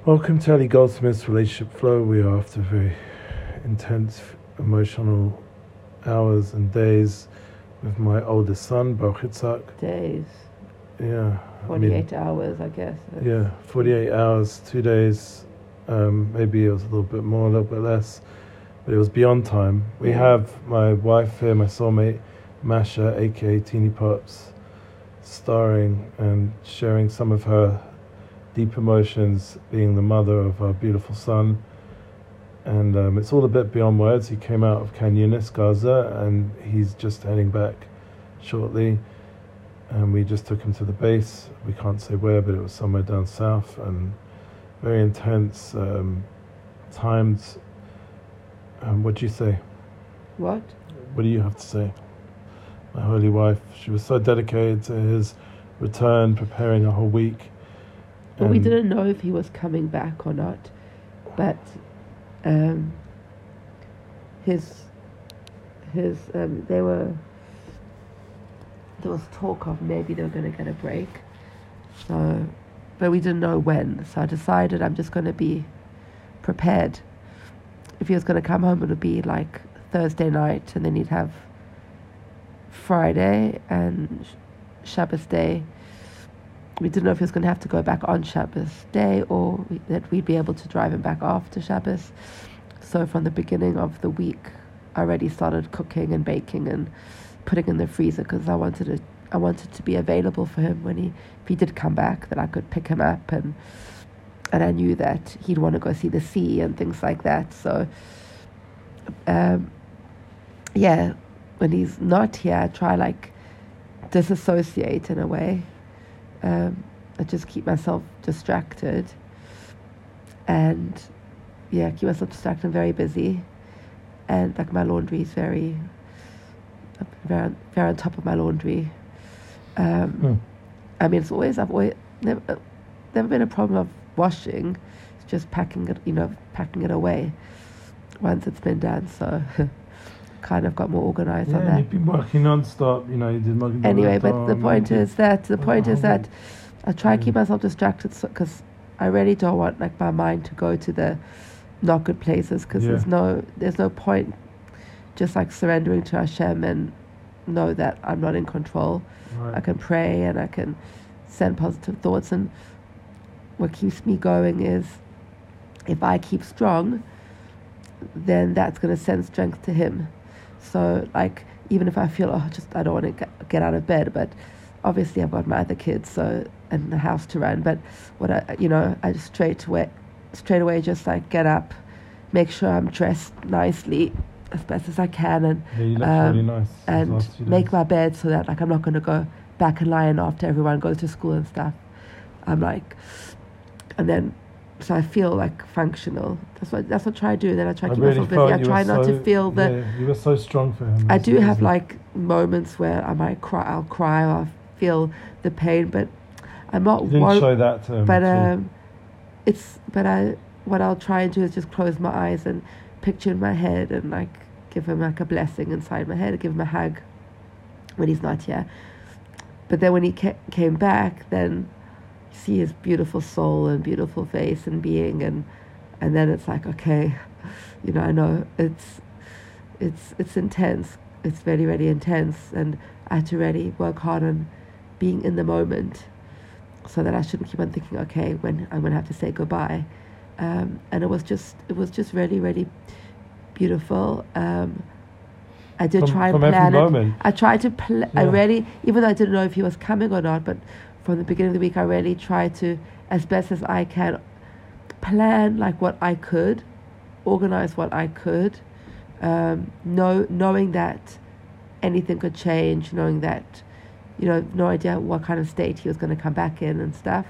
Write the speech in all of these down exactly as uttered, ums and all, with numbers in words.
Welcome to Ali Goldsmith's Relationship Flow. We are after very intense emotional hours and days with my oldest son, Baruch Yitzhak. Days. Yeah. forty-eight I mean, hours, I guess. It's yeah, forty-eight hours, two days. Um, maybe it was a little bit more, a little bit less. But it was beyond time. We yeah. have my wife here, my soulmate, Masha, a k a. Teeny Pops, starring and sharing some of her deep emotions, being the mother of our beautiful son. And um, it's all a bit beyond words. He came out of Khan Yunis, Gaza, and he's just heading back shortly. And we just took him to the base. We can't say where, but it was somewhere down south. And very intense um, times. Um, what do you say? What? What do you have to say? My holy wife, she was so dedicated to his return, preparing a whole week. Well, we didn't know if he was coming back or not, but um, his his um, they were there was talk of maybe they were going to get a break, so but we didn't know when. So I decided I'm just going to be prepared. If he was going to come home, it would be like Thursday night, and then he'd have Friday and Shabbos day. We didn't know if he was going to have to go back on Shabbos day or we, that we'd be able to drive him back after Shabbos. So from the beginning of the week, I already started cooking and baking and putting in the freezer because I wanted to, I wanted to be available for him when he, if he did come back, that I could pick him up, and and I knew that he'd want to go see the sea and things like that. So, um, yeah, when he's not here, I try like disassociate in a way. Um, I just keep myself distracted, and yeah, keep myself distracted. I'm very busy, and like my laundry is very, very, very on top of my laundry. Um, hmm. I mean, it's always I've always never, never been a problem of washing. It's just packing it, you know, packing it away once it's been done. So. Kind of got more organized yeah, on that. You've been working non-stop, you know, you did mugging. Anyway, but the point is that the point is that I try to keep myself distracted because so, I really don't want like my mind to go to the not good places because yeah. there's no there's no point just like surrendering to Hashem and know that I'm not in control. Right. I can pray and I can send positive thoughts, and what keeps me going is if I keep strong, then that's going to send strength to him. So, like, even if I feel, oh, just I don't want to get, get out of bed, but obviously I've got my other kids, so and the house to run. But what I, you know, I just straight away, straight away, just like get up, make sure I'm dressed nicely as best as I can, and yeah, you look um, really nice and make my bed so that like I'm not going to go back and lie in after everyone goes to school and stuff. I'm like, and then. So I feel like functional. That's what that's what I try to do. Then I try to keep really myself busy. I try not so, to feel the. Yeah, you were so strong for him. I do have like moments where I might cry. I'll cry or I'll feel the pain, but I'm not. You didn't wor- show that to him. But um, it's but I what I'll try and do is just close my eyes and picture in my head and like give him like a blessing inside my head, give him a hug when he's not here. But then when he ca- came back, then. See his beautiful soul and beautiful face and being, and and then it's like, okay, you know, I know it's it's it's intense. It's very, very intense, and I had to really work hard on being in the moment, so that I shouldn't keep on thinking, okay, when I'm gonna have to say goodbye. Um, and it was just it was just really, really beautiful. Um, I did from, try and from plan every it. moment. I tried to pl- yeah. I really, even though I didn't know if he was coming or not, but. From the beginning of the week, I really tried to, as best as I can, plan like what I could, organize what I could, um, know, knowing that anything could change, knowing that, you know, no idea what kind of state he was going to come back in and stuff.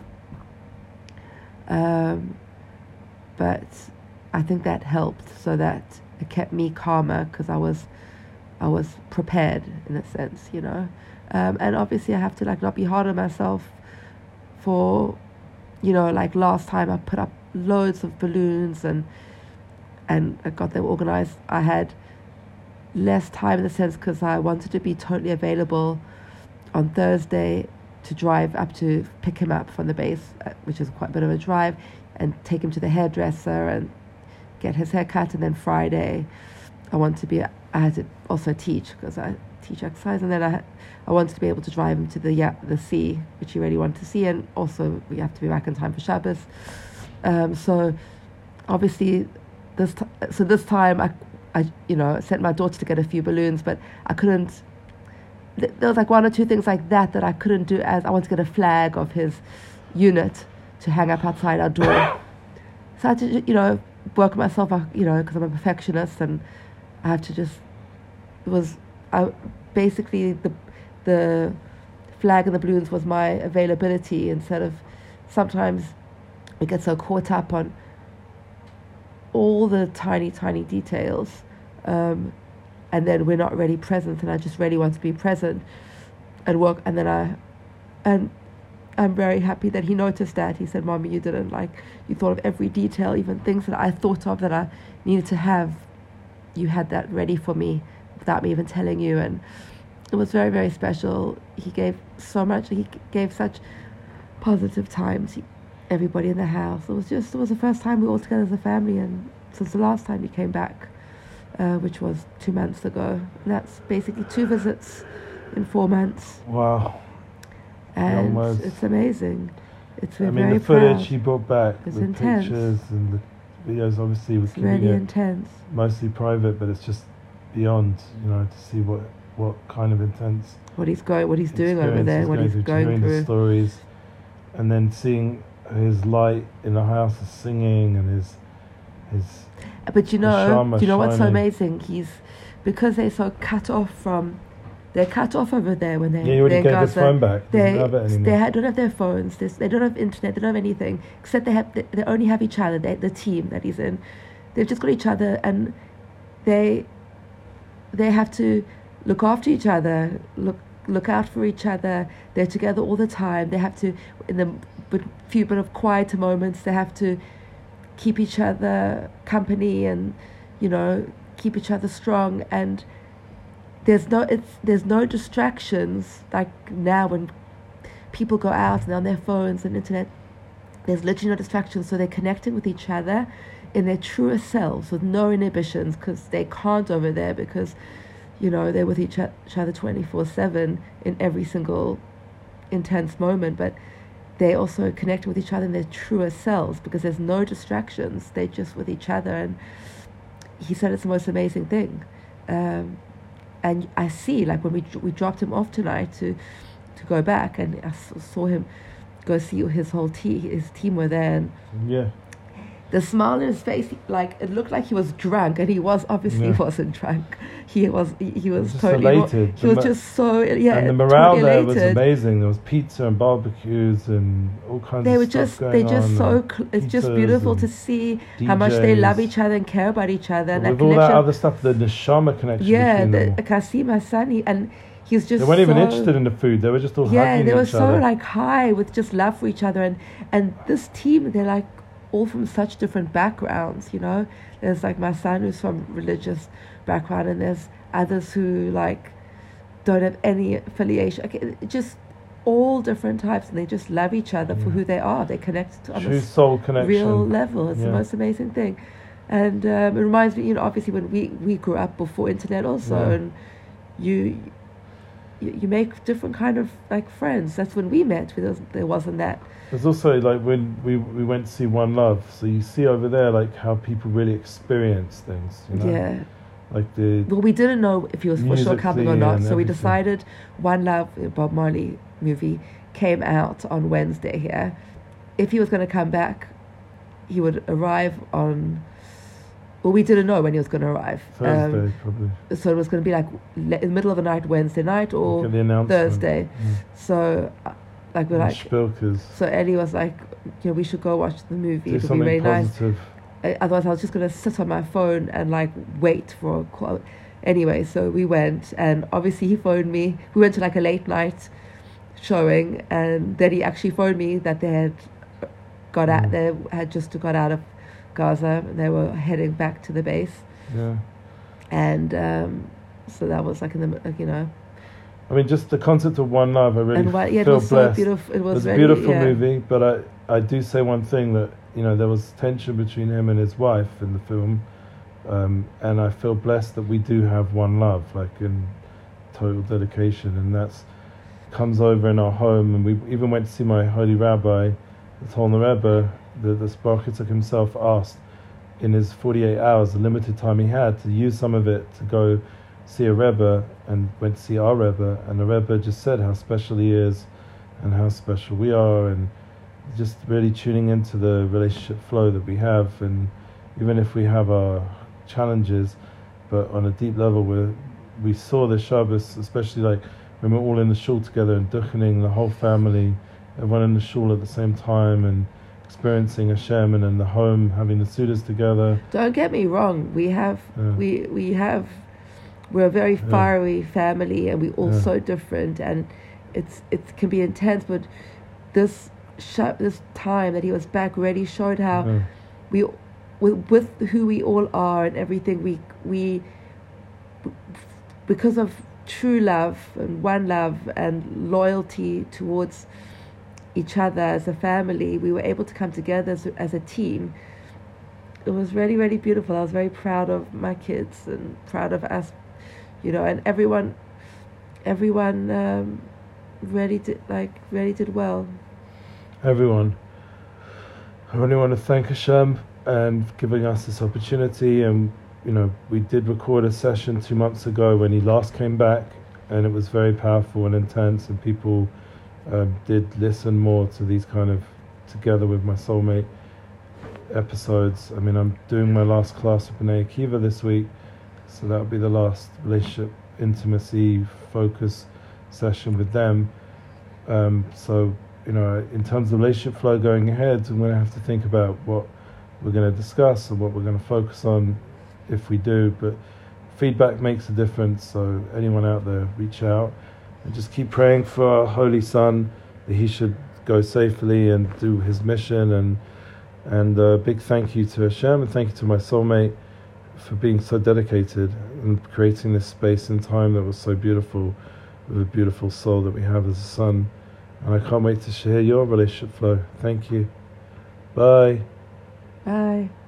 Um, but I think that helped, so that it kept me calmer because I was, I was prepared in a sense, you know. Um, and obviously I have to like not be hard on myself for, you know, like last time I put up loads of balloons and and I got them organized. I had less time in the sense because I wanted to be totally available on Thursday to drive up to pick him up from the base, which is quite a bit of a drive, and take him to the hairdresser and get his hair cut. And then Friday, I wanted to be, I had to also teach because I teach exercise. And then I I wanted to be able to drive him to the yeah, the sea, which he really wanted to see. And also we have to be back in time for Shabbos. Um, so obviously this t- so this time I, I, you know, sent my daughter to get a few balloons, but I couldn't, th- there was like one or two things like that that I couldn't do, as I wanted to get a flag of his unit to hang up outside our door. So I had to, you know, work myself out, you know, because I'm a perfectionist, and I have to just, it was, I basically, the the flag and the balloons was my availability, instead of, sometimes we get so caught up on all the tiny, tiny details, um, and then we're not really present, and I just really want to be present and work, and then I, and I'm very happy that he noticed that. He said, "Mommy, you didn't, like, you thought of every detail, even things that I thought of that I needed to have, you had that ready for me without me even telling you." And it was very, very special. He gave so much, he gave such positive time to everybody in the house. It was just, it was the first time we were all together as a family, and since the last time he came back, uh, which was two months ago. And that's basically two visits in four months. Wow. And Almost. it's amazing. It's I been mean, very the footage proud. he brought back, It's the intense. pictures and the videos, obviously was It's keeping really it intense. mostly private, but it's just beyond, you know, to see what, what kind of intense What he's going, what he's doing over experience there, what he's through, going hearing the through. stories, and then seeing his light in the house, his singing and his his. But you the know, Shama do you know what's so shining. amazing? He's, because they're so cut off from, they're cut off over there when they're, Yeah, he already they're in gave his Gaza. phone back. He They doesn't have it anymore. they ha- don't have their phones. They, they don't have internet. They don't have anything except they have. They, they only have each other. They, the team that he's in, they've just got each other, and they they have to look after each other, look look out for each other. They're together all the time. They have to, in the but few bit of quieter moments, they have to keep each other company, and you know, keep each other strong. And there's no it's there's no distractions like now when people go out and they're on their phones and internet. There's literally no distractions, so they're connecting with each other in their truest selves with no inhibitions, because they can't over there, because you know, they're with each, each other twenty-four seven in every single intense moment, but they also connect with each other in their truest selves because there's no distractions. They're just with each other, and he said it's the most amazing thing. Um, and I see, like when we we dropped him off tonight to to go back, and I saw him go see his whole team, his team were there, and Yeah. the smile in his face, like it looked like he was drunk, and he was obviously Yeah. wasn't drunk. He was he, he was Just totally not- elated. he The was mo- just so yeah. And the morale totally there was elated. amazing. There was pizza and barbecues and all kinds They of were stuff just going they just on, so and cl- it's just pizzas beautiful and to see how much they D Js. love each other and care about each other, and But that with all that connection. other stuff, the neshama connection Yeah, between the, them. Kasim, my son, he, and he's just They weren't even so- interested in the food. They were just all yeah, hugging they were each so other. like high with just love for each other, and and this team, they're like all from such different backgrounds, you know. There's like my son who's from religious background, and there's others who like don't have any affiliation. Okay, it- just all different types, and they just love each other for Yeah. who they are. They connect on True this soul connection. real level. It's Yeah. the most amazing thing. And um, it reminds me, you know, obviously when we, we grew up before internet also, Yeah. and you, you you make different kind of like friends. That's when we met. There wasn't, there wasn't that. There's also like when we we went to see One Love, so you see over there like how people really experience things. You know? Yeah. Like the Well, we didn't know if he was for sure coming or Musically not, and so we everything. decided One Love, the Bob Marley movie, came out on Wednesday here. If he was going to come back, he would arrive on. Well, we didn't know when he was going to arrive. Thursday Um, probably. so it was going to be like le- in the middle of the night, Wednesday night, or Look at the announcement. Thursday. So, uh, like we're Yeah. like, Spilkers. so Ellie was like, you know, we should go watch the movie. Do It'll be something really nice. positive. I- Otherwise, I was just going to sit on my phone and like wait for a call. Anyway, so we went, and obviously he phoned me. We went to like a late night showing, and then he actually phoned me that they had got out. Mm. They had just got out of Gaza, and they were heading back to the base. Yeah. And um, so that was like in the like, you know. I mean, just the concept of One Love, I really And what, yeah, it feel was so blessed. beautiful. It was It's a really, beautiful yeah. movie, but I, I do say one thing, that you know, there was tension between him and his wife in the film, um, and I feel blessed that we do have one love, like in total dedication, and that's comes over in our home. And we even went to see my holy rabbi, the Tolner Rebbe. The, the Sparkitzuk himself asked in his forty-eight hours, the limited time he had, to use some of it to go see a Rebbe, and went to see our Rebbe, and the Rebbe just said how special he is and how special we are, and just really tuning into the relationship flow that we have. And even if we have our challenges, but on a deep level, we we saw the Shabbos, especially like when we're all in the shul together and duchening, the whole family, everyone in the shul at the same time, and experiencing Hashem, and in the home having the Sudas together. Don't get me wrong, we have Yeah. we we have we're a very Yeah. fiery family, and we're all Yeah. so different, and it's it can be intense, but this sh- this time that he was back really showed how Yeah. we with, with who we all are and everything, we we because of true love and one love and loyalty towards each other as a family, we were able to come together as, as a team. It was really, really beautiful. I was very proud of my kids and proud of us, you know, and everyone, everyone um, really did like really did well. Everyone. I really want to thank Hashem and giving us this opportunity. And you know, we did record a session two months ago when he last came back, and it was very powerful and intense, and people uh, did listen more to these kind of together with my soulmate episodes. I mean, I'm doing my last class with B'nai Akiva this week, so that'll be the last relationship intimacy focus session with them. Um, so, you know, in terms of relationship flow going ahead, I'm going to have to think about what we're going to discuss and what we're going to focus on if we do. But feedback makes a difference, so anyone out there, reach out and just keep praying for our Holy Son, that he should go safely and do his mission. And and a big thank you to Hashem, and thank you to my soulmate for being so dedicated and creating this space and time that was so beautiful, with a beautiful soul that we have as a son. And I can't wait to share your relationship flow. Thank you. Bye. Bye.